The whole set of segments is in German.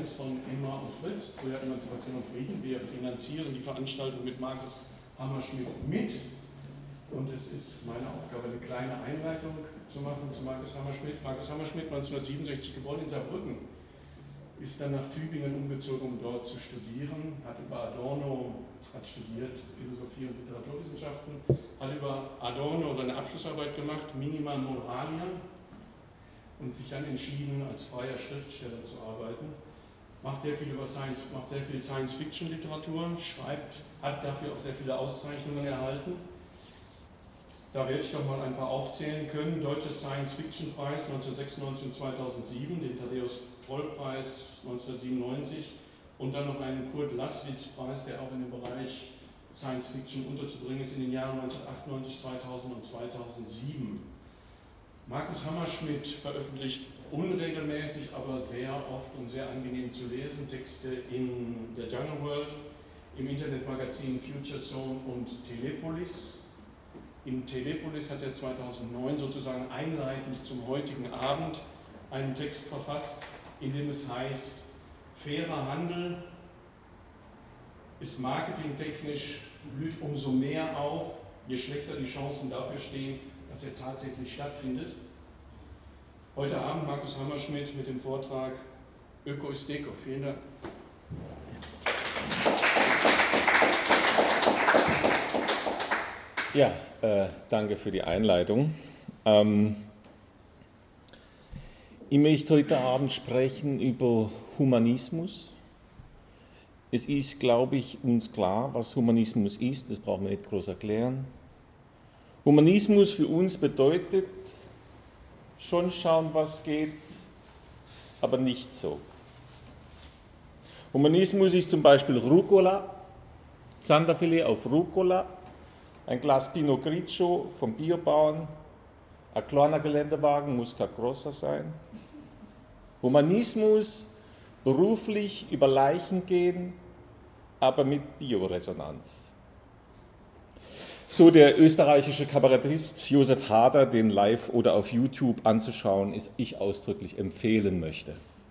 ist von Emma und Fritz, früher Emanzipation und Frieden. Wir finanzieren die Veranstaltung mit Markus Hammerschmidt mit. Und es ist meine Aufgabe, eine kleine Einleitung zu machen zu Markus Hammerschmidt. Markus Hammerschmidt, 1967 geboren in Saarbrücken, ist dann nach Tübingen umgezogen, um dort zu studieren, hat studiert Philosophie und Literaturwissenschaften, hat über Adorno seine Abschlussarbeit gemacht, Minima Moralia, und sich dann entschieden, als freier Schriftsteller zu arbeiten. Macht sehr viel Science-Fiction-Literatur, hat dafür auch sehr viele Auszeichnungen erhalten. Da werde ich doch mal ein paar aufzählen können. Deutscher Science-Fiction-Preis 1996 und 2007, den Thaddäus-Troll-Preis 1997 und dann noch einen Kurt-Laßwitz-Preis, der auch in dem Bereich Science-Fiction unterzubringen ist, in den Jahren 1998, 2000 und 2007. Markus Hammerschmidt veröffentlicht unregelmäßig, aber sehr oft und sehr angenehm zu lesen Texte in der Jungle World, im Internetmagazin Future Zone und Telepolis. In Telepolis hat er 2009 sozusagen einleitend zum heutigen Abend einen Text verfasst, in dem es heißt, fairer Handel ist marketingtechnisch, blüht umso mehr auf, je schlechter die Chancen dafür stehen, dass er tatsächlich stattfindet. Heute Abend Markus Hammerschmidt mit dem Vortrag Öko ist Deko. Vielen Dank. Ja, danke für die Einleitung. Ich möchte heute Abend sprechen über Humanismus. Es ist, glaube ich, uns klar, was Humanismus ist, das brauchen wir nicht groß erklären. Humanismus für uns bedeutet schon schauen, was geht, aber nicht so. Humanismus ist zum Beispiel Rucola, Zanderfilet auf Rucola, ein Glas Pinot Grigio vom Biobauern, ein kleiner Geländewagen muss kein großer sein. Humanismus, beruflich über Leichen gehen, aber mit Bioresonanz. So der österreichische Kabarettist Josef Hader, den live oder auf YouTube anzuschauen, ich ausdrücklich empfehlen möchte.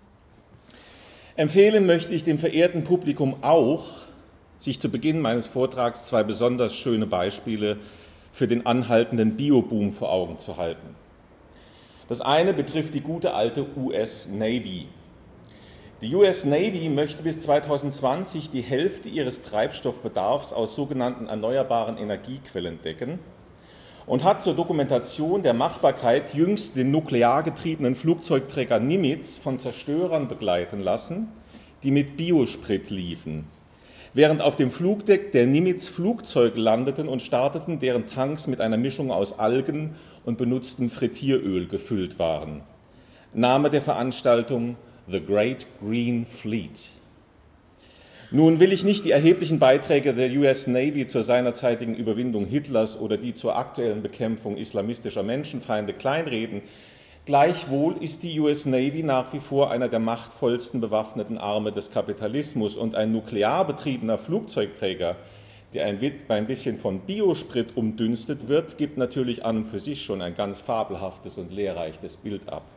Empfehlen möchte ich dem verehrten Publikum auch, sich zu Beginn meines Vortrags zwei besonders schöne Beispiele für den anhaltenden Bioboom vor Augen zu halten. Das eine betrifft die gute alte US Navy. Die US Navy möchte bis 2020 die Hälfte ihres Treibstoffbedarfs aus sogenannten erneuerbaren Energiequellen decken und hat zur Dokumentation der Machbarkeit jüngst den nuklear getriebenen Flugzeugträger Nimitz von Zerstörern begleiten lassen, die mit Biosprit liefen, während auf dem Flugdeck der Nimitz Flugzeuge landeten und starteten, deren Tanks mit einer Mischung aus Algen und benutztem Frittieröl gefüllt waren. Name der Veranstaltung: The Great Green Fleet. Nun will ich nicht die erheblichen Beiträge der US Navy zur seinerzeitigen Überwindung Hitlers oder die zur aktuellen Bekämpfung islamistischer Menschenfeinde kleinreden. Gleichwohl ist die US Navy nach wie vor einer der machtvollsten bewaffneten Arme des Kapitalismus und ein nuklear betriebener Flugzeugträger, der ein bisschen von Biosprit umdünstet wird, gibt natürlich an und für sich schon ein ganz fabelhaftes und lehrreiches Bild ab.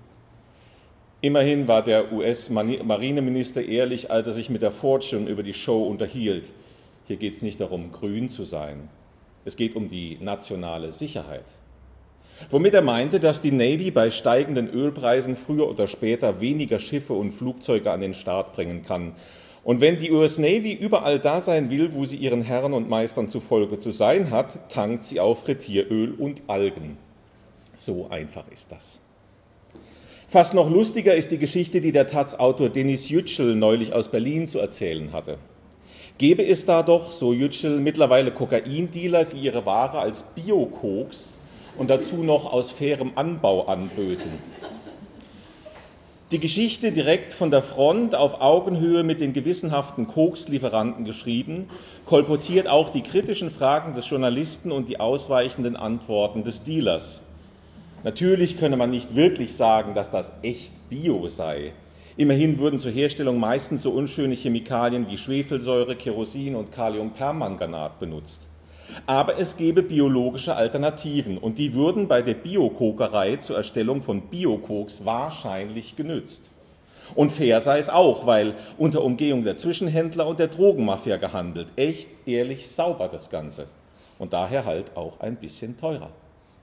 Immerhin war der US-Marineminister ehrlich, als er sich mit der Fortune über die Show unterhielt. Hier geht es nicht darum, grün zu sein. Es geht um die nationale Sicherheit. Womit er meinte, dass die Navy bei steigenden Ölpreisen früher oder später weniger Schiffe und Flugzeuge an den Start bringen kann. Und wenn die US Navy überall da sein will, wo sie ihren Herren und Meistern zufolge zu sein hat, tankt sie auch Frittieröl und Algen. So einfach ist das. Fast noch lustiger ist die Geschichte, die der Taz-Autor Denis Yücel neulich aus Berlin zu erzählen hatte. Gäbe es da doch, so Yücel, mittlerweile Kokaindealer, die ihre Ware als Bio-Koks und dazu noch aus fairem Anbau anböten. Die Geschichte direkt von der Front auf Augenhöhe mit den gewissenhaften Kokslieferanten geschrieben, kolportiert auch die kritischen Fragen des Journalisten und die ausweichenden Antworten des Dealers. Natürlich könne man nicht wirklich sagen, dass das echt Bio sei. Immerhin würden zur Herstellung meistens so unschöne Chemikalien wie Schwefelsäure, Kerosin und Kaliumpermanganat benutzt. Aber es gäbe biologische Alternativen und die würden bei der Biokokerei zur Erstellung von Biokoks wahrscheinlich genützt. Und fair sei es auch, weil unter Umgehung der Zwischenhändler und der Drogenmafia gehandelt. Echt, ehrlich, sauber das Ganze. Und daher halt auch ein bisschen teurer.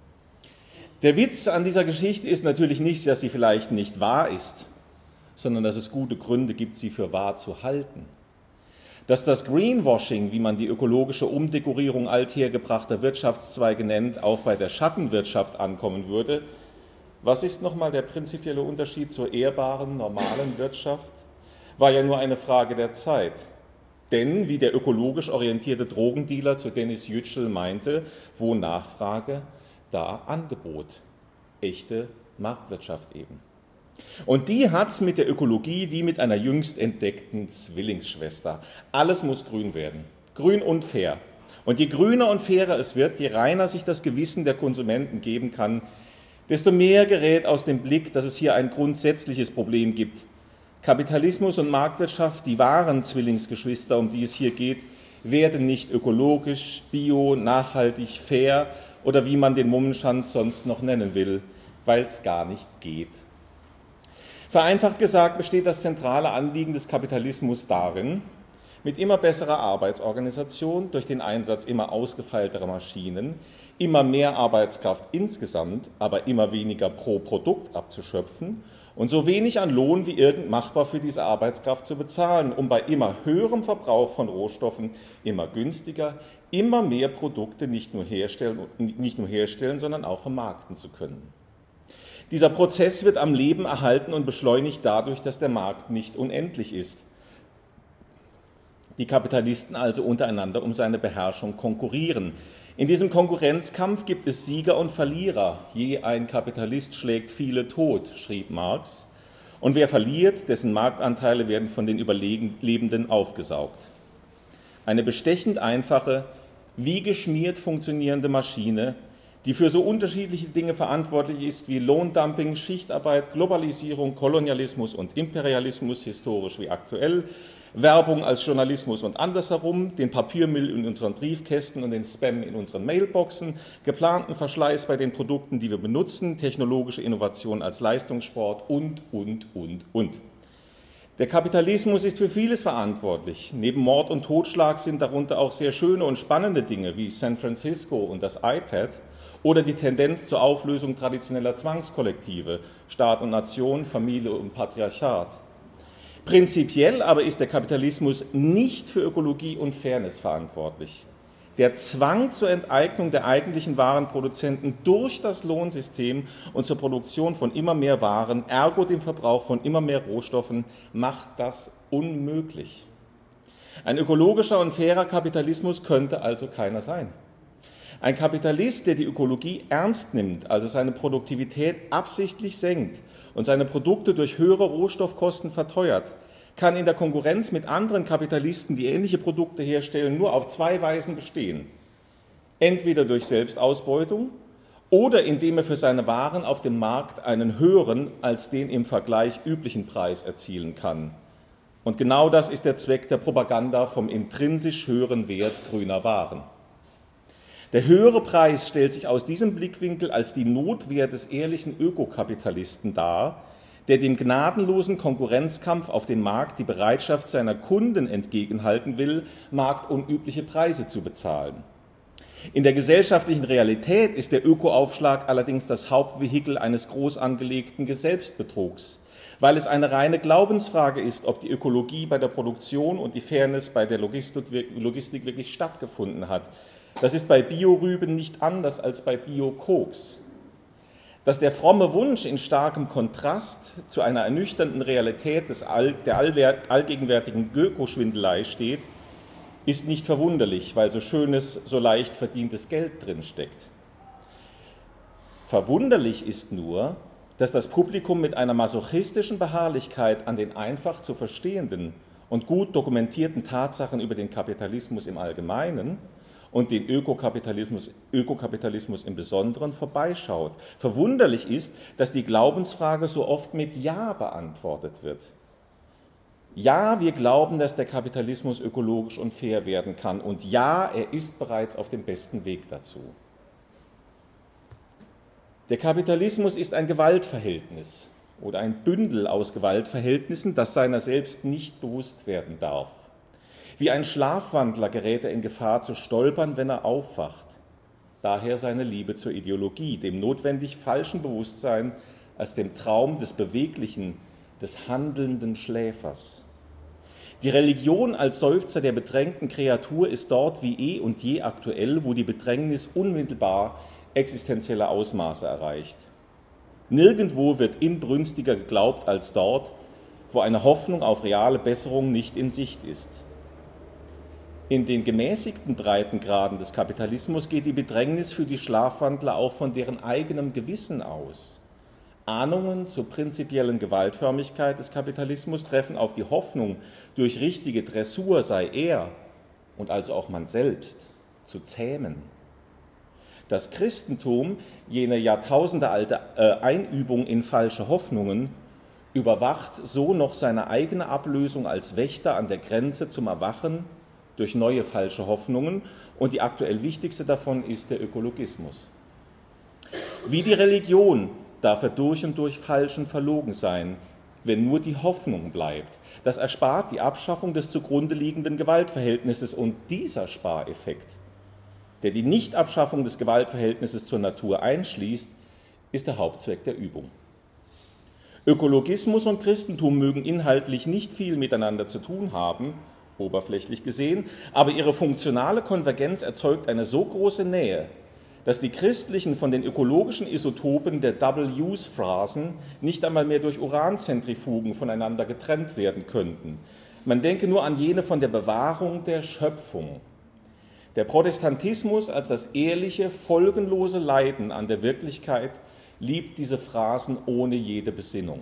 Der Witz an dieser Geschichte ist natürlich nicht, dass sie vielleicht nicht wahr ist, sondern dass es gute Gründe gibt, sie für wahr zu halten. Dass das Greenwashing, wie man die ökologische Umdekorierung althergebrachter Wirtschaftszweige nennt, auch bei der Schattenwirtschaft ankommen würde. Was ist nochmal der prinzipielle Unterschied zur ehrbaren, normalen Wirtschaft? War ja nur eine Frage der Zeit. Denn, wie der ökologisch orientierte Drogendealer zu Dennis Yücel meinte, wo Nachfrage, da Angebot. Echte Marktwirtschaft eben. Und die hat es mit der Ökologie wie mit einer jüngst entdeckten Zwillingsschwester. Alles muss grün werden. Grün und fair. Und je grüner und fairer es wird, je reiner sich das Gewissen der Konsumenten geben kann, desto mehr gerät aus dem Blick, dass es hier ein grundsätzliches Problem gibt. Kapitalismus und Marktwirtschaft, die wahren Zwillingsgeschwister, um die es hier geht, werden nicht ökologisch, bio, nachhaltig, fair oder wie man den Mummenschanz sonst noch nennen will, weil es gar nicht geht. Vereinfacht gesagt besteht das zentrale Anliegen des Kapitalismus darin, mit immer besserer Arbeitsorganisation, durch den Einsatz immer ausgefeilterer Maschinen, immer mehr Arbeitskraft insgesamt, aber immer weniger pro Produkt abzuschöpfen und so wenig an Lohn wie irgend machbar für diese Arbeitskraft zu bezahlen, um bei immer höherem Verbrauch von Rohstoffen immer günstiger, immer mehr Produkte nicht nur herstellen, sondern auch vermarkten zu können. Dieser Prozess wird am Leben erhalten und beschleunigt dadurch, dass der Markt nicht unendlich ist. Die Kapitalisten also untereinander um seine Beherrschung konkurrieren. In diesem Konkurrenzkampf gibt es Sieger und Verlierer. Je ein Kapitalist schlägt viele tot, schrieb Marx. Und wer verliert, dessen Marktanteile werden von den Überlebenden aufgesaugt. Eine bestechend einfache, wie geschmiert funktionierende Maschine, die für so unterschiedliche Dinge verantwortlich ist wie Lohndumping, Schichtarbeit, Globalisierung, Kolonialismus und Imperialismus, historisch wie aktuell, Werbung als Journalismus und andersherum, den Papiermüll in unseren Briefkästen und den Spam in unseren Mailboxen, geplanten Verschleiß bei den Produkten, die wir benutzen, technologische Innovation als Leistungssport und. Der Kapitalismus ist für vieles verantwortlich. Neben Mord und Totschlag sind darunter auch sehr schöne und spannende Dinge wie San Francisco und das iPad oder die Tendenz zur Auflösung traditioneller Zwangskollektive, Staat und Nation, Familie und Patriarchat. Prinzipiell aber ist der Kapitalismus nicht für Ökologie und Fairness verantwortlich. Der Zwang zur Enteignung der eigentlichen Warenproduzenten durch das Lohnsystem und zur Produktion von immer mehr Waren, ergo dem Verbrauch von immer mehr Rohstoffen, macht das unmöglich. Ein ökologischer und fairer Kapitalismus könnte also keiner sein. Ein Kapitalist, der die Ökologie ernst nimmt, also seine Produktivität absichtlich senkt und seine Produkte durch höhere Rohstoffkosten verteuert, kann in der Konkurrenz mit anderen Kapitalisten, die ähnliche Produkte herstellen, nur auf zwei Weisen bestehen. Entweder durch Selbstausbeutung oder indem er für seine Waren auf dem Markt einen höheren als den im Vergleich üblichen Preis erzielen kann. Und genau das ist der Zweck der Propaganda vom intrinsisch höheren Wert grüner Waren. Der höhere Preis stellt sich aus diesem Blickwinkel als die Notwehr des ehrlichen Ökokapitalisten dar, der dem gnadenlosen Konkurrenzkampf auf dem Markt die Bereitschaft seiner Kunden entgegenhalten will, marktunübliche Preise zu bezahlen. In der gesellschaftlichen Realität ist der Ökoaufschlag allerdings das Hauptvehikel eines groß angelegten Selbstbetrugs, weil es eine reine Glaubensfrage ist, ob die Ökologie bei der Produktion und die Fairness bei der Logistik wirklich stattgefunden hat. Das ist bei Biorüben nicht anders als bei Bio-Koks. Dass der fromme Wunsch in starkem Kontrast zu einer ernüchternden Realität der allgegenwärtigen Ökoschwindelei steht, ist nicht verwunderlich, weil so schönes, so leicht verdientes Geld drinsteckt. Verwunderlich ist nur, dass das Publikum mit einer masochistischen Beharrlichkeit an den einfach zu verstehenden und gut dokumentierten Tatsachen über den Kapitalismus im Allgemeinen und den Ökokapitalismus im Besonderen vorbeischaut. Verwunderlich ist, dass die Glaubensfrage so oft mit Ja beantwortet wird. Ja, wir glauben, dass der Kapitalismus ökologisch und fair werden kann. Und ja, er ist bereits auf dem besten Weg dazu. Der Kapitalismus ist ein Gewaltverhältnis. oder ein Bündel aus Gewaltverhältnissen, das seiner selbst nicht bewusst werden darf. Wie ein Schlafwandler gerät er in Gefahr zu stolpern, wenn er aufwacht. Daher seine Liebe zur Ideologie, dem notwendig falschen Bewusstsein als dem Traum des beweglichen, des handelnden Schläfers. Die Religion als Seufzer der bedrängten Kreatur ist dort wie eh und je aktuell, wo die Bedrängnis unmittelbar existenzielle Ausmaße erreicht. Nirgendwo wird inbrünstiger geglaubt als dort, wo eine Hoffnung auf reale Besserung nicht in Sicht ist. In den gemäßigten Breitengraden des Kapitalismus geht die Bedrängnis für die Schlafwandler auch von deren eigenem Gewissen aus. Ahnungen zur prinzipiellen Gewaltförmigkeit des Kapitalismus treffen auf die Hoffnung, durch richtige Dressur sei er und also auch man selbst zu zähmen. Das Christentum, jene jahrtausendealte Einübung in falsche Hoffnungen, überwacht so noch seine eigene Ablösung als Wächter an der Grenze zum Erwachen durch neue falsche Hoffnungen, und die aktuell wichtigste davon ist der Ökologismus. Wie die Religion darf er durch und durch falsch und verlogen sein, wenn nur die Hoffnung bleibt. Das erspart die Abschaffung des zugrunde liegenden Gewaltverhältnisses, und dieser Spareffekt, der die Nichtabschaffung des Gewaltverhältnisses zur Natur einschließt, ist der Hauptzweck der Übung. Ökologismus und Christentum mögen inhaltlich nicht viel miteinander zu tun haben, oberflächlich gesehen, aber ihre funktionale Konvergenz erzeugt eine so große Nähe, dass die christlichen von den ökologischen Isotopen der Double-Use-Phrasen nicht einmal mehr durch Uranzentrifugen voneinander getrennt werden könnten. Man denke nur an jene von der Bewahrung der Schöpfung. Der Protestantismus als das ehrliche, folgenlose Leiden an der Wirklichkeit liebt diese Phrasen ohne jede Besinnung.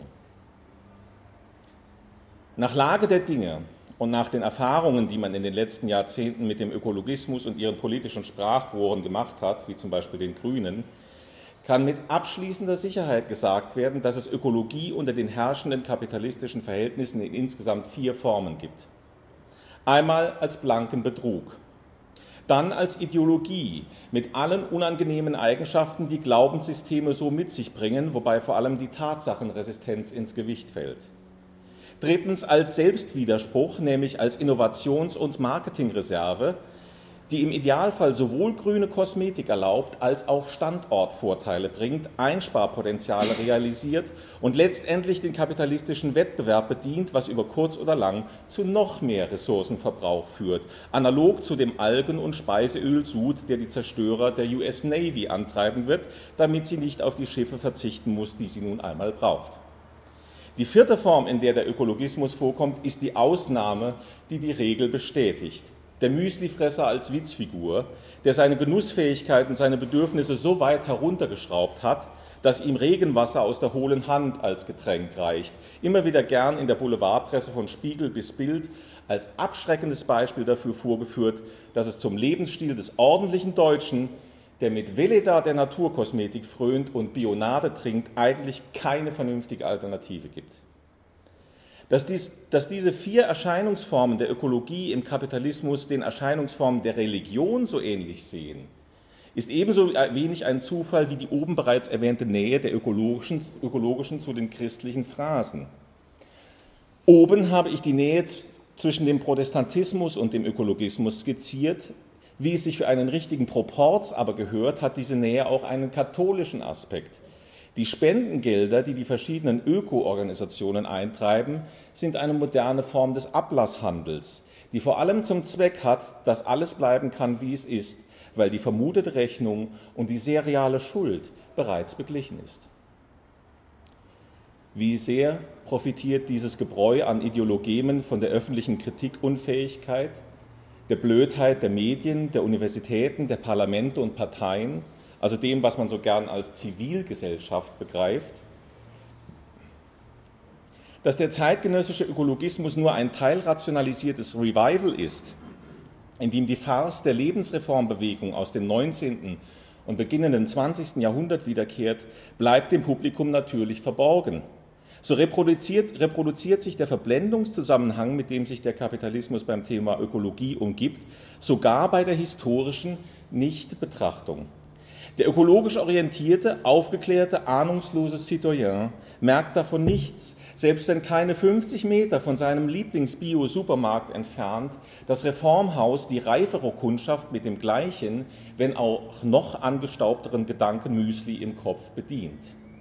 Nach Lage der Dinge und nach den Erfahrungen, die man in den letzten Jahrzehnten mit dem Ökologismus und ihren politischen Sprachrohren gemacht hat, wie zum Beispiel den Grünen, kann mit abschließender Sicherheit gesagt werden, dass es Ökologie unter den herrschenden kapitalistischen Verhältnissen in insgesamt 4 Formen gibt. Einmal als blanken Betrug, dann als Ideologie mit allen unangenehmen Eigenschaften, die Glaubenssysteme so mit sich bringen, wobei vor allem die Tatsachenresistenz ins Gewicht fällt. Drittens als Selbstwiderspruch, nämlich als Innovations- und Marketingreserve, die im Idealfall sowohl grüne Kosmetik erlaubt, als auch Standortvorteile bringt, Einsparpotenziale realisiert und letztendlich den kapitalistischen Wettbewerb bedient, was über kurz oder lang zu noch mehr Ressourcenverbrauch führt, analog zu dem Algen- und Speiseölsud, der die Zerstörer der US Navy antreiben wird, damit sie nicht auf die Schiffe verzichten muss, die sie nun einmal braucht. Die 4. Form, in der der Ökologismus vorkommt, ist die Ausnahme, die die Regel bestätigt. Der Müslifresser als Witzfigur, der seine Genussfähigkeit und seine Bedürfnisse so weit heruntergeschraubt hat, dass ihm Regenwasser aus der hohlen Hand als Getränk reicht. Immer wieder gern in der Boulevardpresse von Spiegel bis Bild als abschreckendes Beispiel dafür vorgeführt, dass es zum Lebensstil des ordentlichen Deutschen, der mit Veleda der Naturkosmetik frönt und Bionade trinkt, eigentlich keine vernünftige Alternative gibt. Dass diese 4 Erscheinungsformen der Ökologie im Kapitalismus den Erscheinungsformen der Religion so ähnlich sehen, ist ebenso wenig ein Zufall wie die oben bereits erwähnte Nähe der ökologischen zu den christlichen Phrasen. Oben habe ich die Nähe zwischen dem Protestantismus und dem Ökologismus skizziert. Wie es sich für einen richtigen Proporz aber gehört, hat diese Nähe auch einen katholischen Aspekt. Die Spendengelder, die die verschiedenen Öko-Organisationen eintreiben, sind eine moderne Form des Ablasshandels, die vor allem zum Zweck hat, dass alles bleiben kann, wie es ist, weil die vermutete Rechnung und die sehr reale Schuld bereits beglichen ist. Wie sehr profitiert dieses Gebräu an Ideologemen von der öffentlichen Kritikunfähigkeit, der Blödheit der Medien, der Universitäten, der Parlamente und Parteien, also dem, was man so gern als Zivilgesellschaft begreift. Dass der zeitgenössische Ökologismus nur ein teilrationalisiertes Revival ist, in dem die Farce der Lebensreformbewegung aus dem 19. und beginnenden 20. Jahrhundert wiederkehrt, bleibt dem Publikum natürlich verborgen. So reproduziert sich der Verblendungszusammenhang, mit dem sich der Kapitalismus beim Thema Ökologie umgibt, sogar bei der historischen Nichtbetrachtung. Der ökologisch orientierte, aufgeklärte, ahnungslose Citoyen merkt davon nichts, selbst wenn keine 50 Meter von seinem Lieblings-Bio-Supermarkt entfernt das Reformhaus die reifere Kundschaft mit dem gleichen, wenn auch noch angestaubteren Gedankenmüsli im Kopf bedient.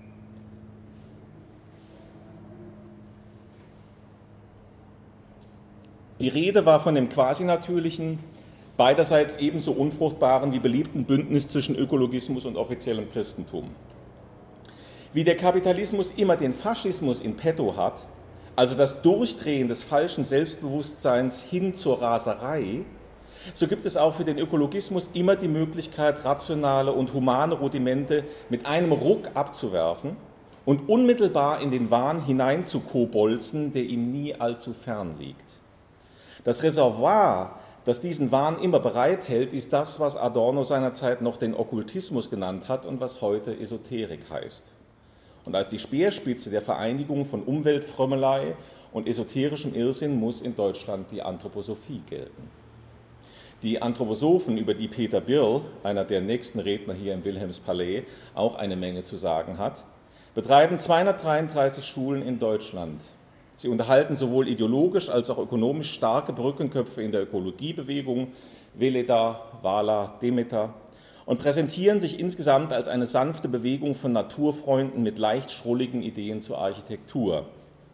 Die Rede war von dem quasi-natürlichen, beiderseits ebenso unfruchtbaren wie beliebten Bündnis zwischen Ökologismus und offiziellem Christentum. Wie der Kapitalismus immer den Faschismus in petto hat, also das Durchdrehen des falschen Selbstbewusstseins hin zur Raserei, so gibt es auch für den Ökologismus immer die Möglichkeit, rationale und humane Rudimente mit einem Ruck abzuwerfen und unmittelbar in den Wahn hineinzukobolzen, der ihm nie allzu fern liegt. Das Reservoir, das diesen Wahn immer bereithält, ist das, was Adorno seinerzeit noch den Okkultismus genannt hat und was heute Esoterik heißt. Und als die Speerspitze der Vereinigung von Umweltfrömmelei und esoterischem Irrsinn muss in Deutschland die Anthroposophie gelten. Die Anthroposophen, über die Peter Birl, einer der nächsten Redner hier im Wilhelmspalais, auch eine Menge zu sagen hat, betreiben 233 Schulen in Deutschland. Sie unterhalten sowohl ideologisch als auch ökonomisch starke Brückenköpfe in der Ökologiebewegung, Veleda, Vala, Demeter, und präsentieren sich insgesamt als eine sanfte Bewegung von Naturfreunden mit leicht schrulligen Ideen zur Architektur.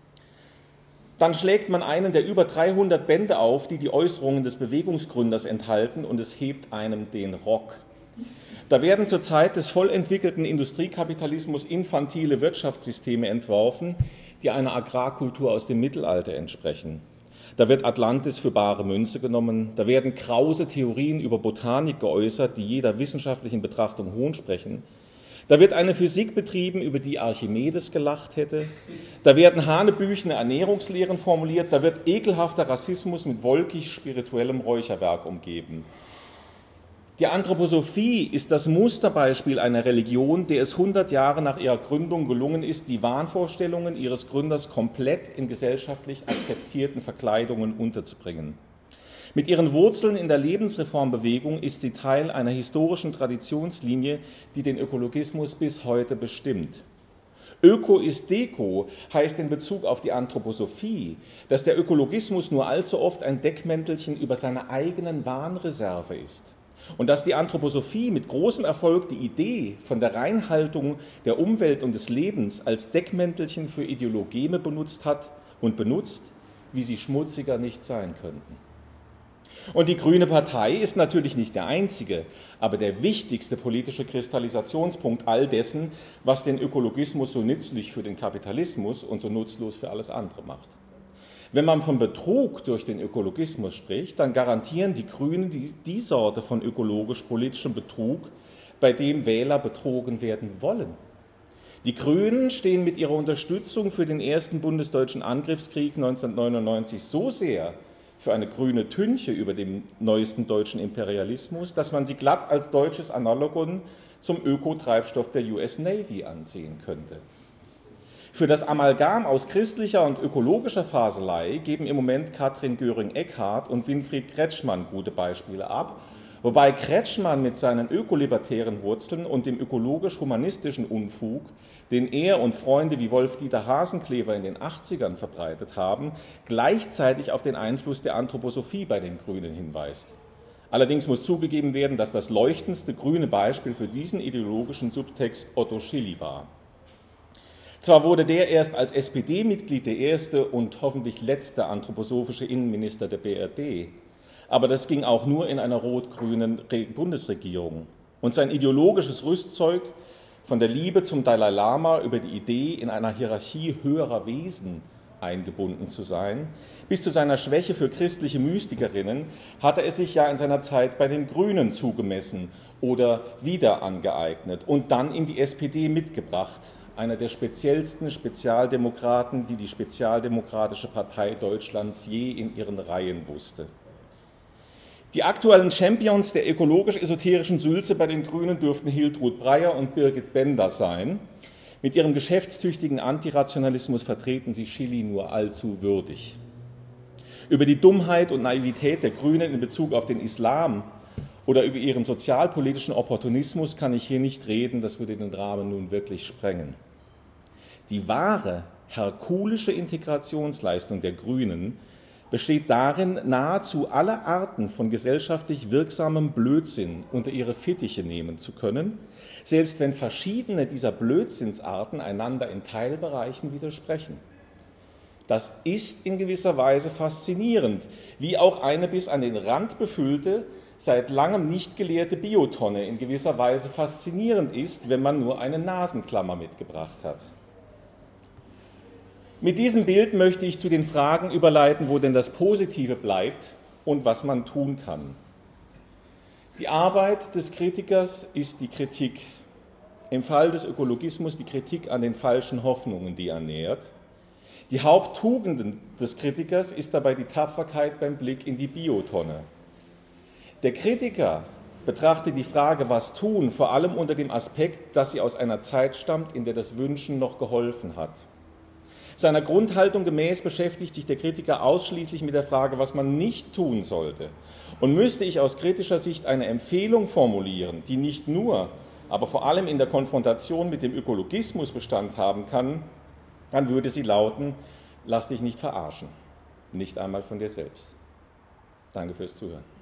Dann schlägt man einen der über 300 Bände auf, die die Äußerungen des Bewegungsgründers enthalten, und es hebt einem den Rock. Da werden zur Zeit des vollentwickelten Industriekapitalismus infantile Wirtschaftssysteme entworfen, die einer Agrarkultur aus dem Mittelalter entsprechen. Da wird Atlantis für bare Münze genommen, da werden krause Theorien über Botanik geäußert, die jeder wissenschaftlichen Betrachtung Hohn sprechen. Da wird eine Physik betrieben, über die Archimedes gelacht hätte. Da werden hanebüchene Ernährungslehren formuliert, da wird ekelhafter Rassismus mit wolkig spirituellem Räucherwerk umgeben. Die Anthroposophie ist das Musterbeispiel einer Religion, der es 100 Jahre nach ihrer Gründung gelungen ist, die Wahnvorstellungen ihres Gründers komplett in gesellschaftlich akzeptierten Verkleidungen unterzubringen. Mit ihren Wurzeln in der Lebensreformbewegung ist sie Teil einer historischen Traditionslinie, die den Ökologismus bis heute bestimmt. Öko ist Deko heißt in Bezug auf die Anthroposophie, dass der Ökologismus nur allzu oft ein Deckmäntelchen über seiner eigenen Wahnreserve ist. Und dass die Anthroposophie mit großem Erfolg die Idee von der Reinhaltung der Umwelt und des Lebens als Deckmäntelchen für Ideologeme benutzt hat und benutzt, wie sie schmutziger nicht sein könnten. Und die Grüne Partei ist natürlich nicht der einzige, aber der wichtigste politische Kristallisationspunkt all dessen, was den Ökologismus so nützlich für den Kapitalismus und so nutzlos für alles andere macht. Wenn man von Betrug durch den Ökologismus spricht, dann garantieren die Grünen die Sorte von ökologisch-politischem Betrug, bei dem Wähler betrogen werden wollen. Die Grünen stehen mit ihrer Unterstützung für den ersten bundesdeutschen Angriffskrieg 1999 so sehr für eine grüne Tünche über dem neuesten deutschen Imperialismus, dass man sie glatt als deutsches Analogon zum Ökotreibstoff der US Navy ansehen könnte. Für das Amalgam aus christlicher und ökologischer Faselei geben im Moment Katrin Göring-Eckardt und Winfried Kretschmann gute Beispiele ab, wobei Kretschmann mit seinen ökolibertären Wurzeln und dem ökologisch-humanistischen Unfug, den er und Freunde wie Wolf-Dieter Hasenclever in den 80ern verbreitet haben, gleichzeitig auf den Einfluss der Anthroposophie bei den Grünen hinweist. Allerdings muss zugegeben werden, dass das leuchtendste grüne Beispiel für diesen ideologischen Subtext Otto Schily war. Zwar wurde der erst als SPD-Mitglied der erste und hoffentlich letzte anthroposophische Innenminister der BRD, aber das ging auch nur in einer rot-grünen Bundesregierung. Und sein ideologisches Rüstzeug, von der Liebe zum Dalai Lama über die Idee, in einer Hierarchie höherer Wesen eingebunden zu sein, bis zu seiner Schwäche für christliche Mystikerinnen, hatte es sich ja in seiner Zeit bei den Grünen zugemessen oder wieder angeeignet und dann in die SPD mitgebracht, einer der speziellsten Spezialdemokraten, die die Spezialdemokratische Partei Deutschlands je in ihren Reihen wusste. Die aktuellen Champions der ökologisch-esoterischen Sülze bei den Grünen dürften Hiltrud Breyer und Birgit Bender sein. Mit ihrem geschäftstüchtigen Antirationalismus vertreten sie Schily nur allzu würdig. Über die Dummheit und Naivität der Grünen in Bezug auf den Islam oder über ihren sozialpolitischen Opportunismus kann ich hier nicht reden, das würde den Rahmen nun wirklich sprengen. Die wahre herkulische Integrationsleistung der Grünen besteht darin, nahezu alle Arten von gesellschaftlich wirksamem Blödsinn unter ihre Fittiche nehmen zu können, selbst wenn verschiedene dieser Blödsinnsarten einander in Teilbereichen widersprechen. Das ist in gewisser Weise faszinierend, wie auch eine bis an den Rand befüllte, seit langem nicht geleerte Biotonne in gewisser Weise faszinierend ist, wenn man nur eine Nasenklammer mitgebracht hat. Mit diesem Bild möchte ich zu den Fragen überleiten, wo denn das Positive bleibt und was man tun kann. Die Arbeit des Kritikers ist die Kritik. Im Fall des Ökologismus die Kritik an den falschen Hoffnungen, die er nährt. Die Haupttugenden des Kritikers ist dabei die Tapferkeit beim Blick in die Biotonne. Der Kritiker betrachtet die Frage, was tun, vor allem unter dem Aspekt, dass sie aus einer Zeit stammt, in der das Wünschen noch geholfen hat. Seiner Grundhaltung gemäß beschäftigt sich der Kritiker ausschließlich mit der Frage, was man nicht tun sollte. Und müsste ich aus kritischer Sicht eine Empfehlung formulieren, die nicht nur, aber vor allem in der Konfrontation mit dem Ökologismus Bestand haben kann, dann würde sie lauten: Lass dich nicht verarschen, nicht einmal von dir selbst. Danke fürs Zuhören.